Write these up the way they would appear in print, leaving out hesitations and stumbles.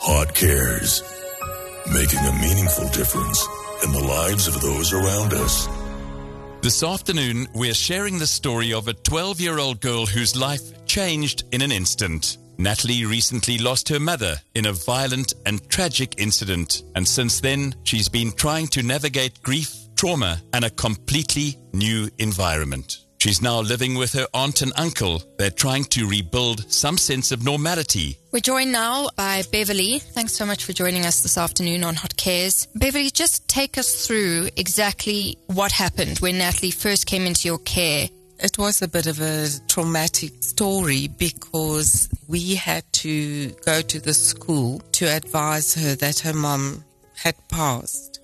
Hot Cares, making a meaningful difference in the lives of those around us. This afternoon, we're sharing the story of a 12-year-old girl whose life changed in an instant. Natalie recently lost her mother in a violent and tragic incident, and since then, she's been trying to navigate grief, trauma, and a completely new environment. She's now living with her aunt and uncle. They're trying to rebuild some sense of normality. We're joined now by Beverly. Thanks so much for joining us this afternoon on Hot Cares. Beverly, just take us through exactly what happened when Natalie first came into your care. It was a bit of a traumatic story because we had to go to the school to advise her that her mom had passed,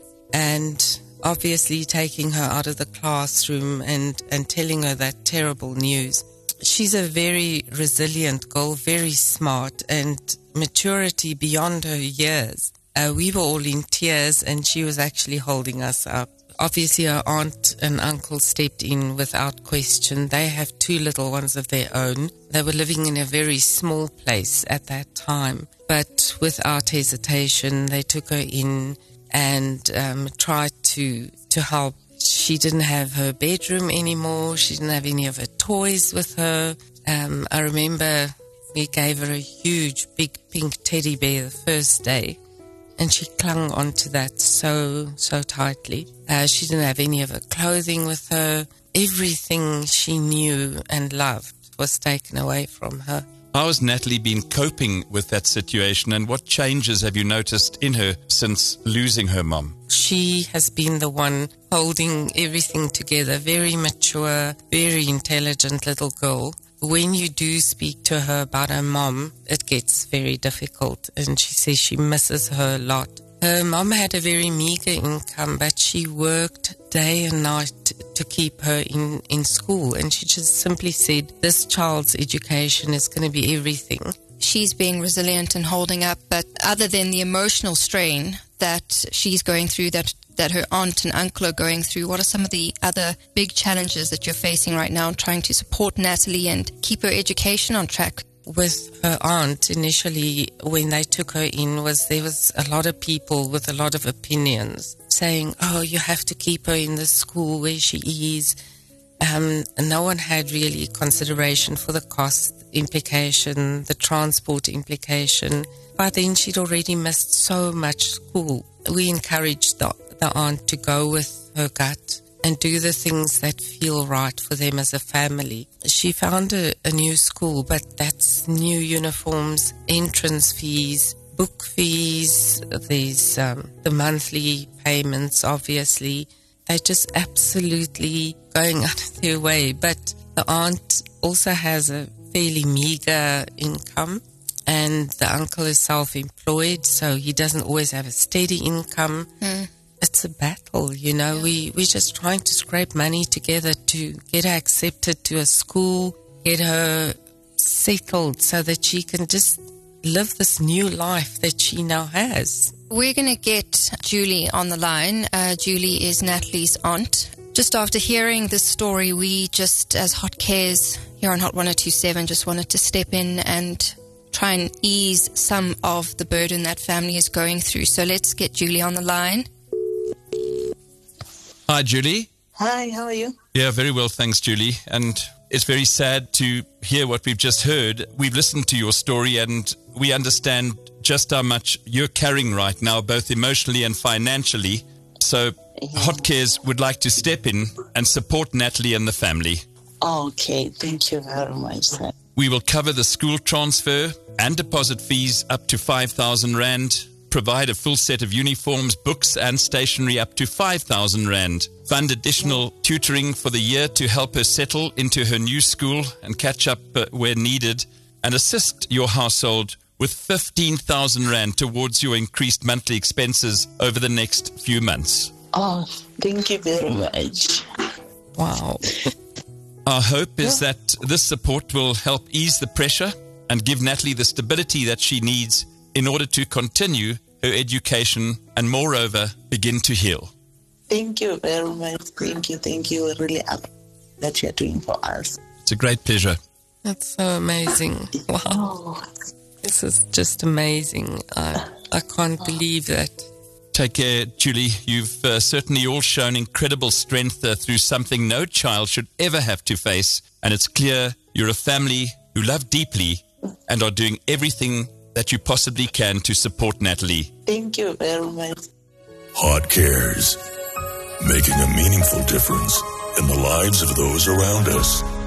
and obviously taking her out of the classroom and telling her that terrible news. She's a very resilient girl, very smart, and maturity beyond her years. We were all in tears and she was actually holding us up. Obviously, her aunt and uncle stepped in without question. They have 2 little ones of their own. They were living in a very small place at that time, but without hesitation, they took her in and tried to help. She didn't have her bedroom anymore. She didn't have any of her toys with her. I remember we gave her a huge, big pink teddy bear the first day, and she clung onto that so tightly. She didn't have any of her clothing with her. Everything she knew and loved was taken away from her. How has Natalie been coping with that situation, and what changes have you noticed in her since losing her mom? She has been the one holding everything together, very mature, very intelligent little girl. When you do speak to her about her mom, it gets very difficult, and she says she misses her a lot. Her mom had a very meager income, but she worked day and night to keep her in school, and she just simply said, this child's education is going to be everything. She's being resilient and holding up, but other than the emotional strain that she's going through, that her aunt and uncle are going through, what are some of the other big challenges that you're facing right now in trying to support Natalie and keep her education on track? With her aunt, initially, when they took her in, there was a lot of people with a lot of opinions saying, oh, you have to keep her in the school where she is. No one had really consideration for the cost implication, the transport implication. By then, she'd already missed so much school. We encouraged the aunt to go with her gut and do the things that feel right for them as a family. She found a new school, but that's new uniforms, entrance fees, book fees, there's the monthly payments, obviously. They're just absolutely going out of their way. But the aunt also has a fairly meager income, and the uncle is self-employed, so he doesn't always have a steady income. It's a battle, you know. Yeah. We're just trying to scrape money together to get her accepted to a school, get her settled so that she can just live this new life that she now has. We're going to get Julie on the line. Julie is Natalie's aunt. Just after hearing this story, we just, as Hot Cares here on Hot 102.7, just wanted to step in and try and ease some of the burden that family is going through. So let's get Julie on the line. Hi, Julie. Hi, how are you? Yeah, very well, thanks, Julie. And it's very sad to hear what we've just heard. We've listened to your story and we understand just how much you're carrying right now, both emotionally and financially. So Hot Cares would like to step in and support Natalie and the family. Okay, thank you very much, sir. We will cover the school transfer and deposit fees up to 5,000 Rand. Provide a full set of uniforms, books and stationery up to 5,000 Rand. Fund additional tutoring for the year to help her settle into her new school and catch up where needed. And assist your household with 15,000 Rand towards your increased monthly expenses over the next few months. Oh, thank you very much. Wow. Our hope is that this support will help ease the pressure and give Natalie the stability that she needs in order to continue her education and, moreover, begin to heal. Thank you very much. Thank you. Really that you're doing for us. It's a great pleasure. That's so amazing. Wow. This is just amazing. I can't believe that. Take care, Julie. You've certainly all shown incredible strength through something no child should ever have to face. And it's clear you're a family who love deeply and are doing everything that you possibly can to support Natalie. Thank you very much. Hot Cares, making a meaningful difference in the lives of those around us.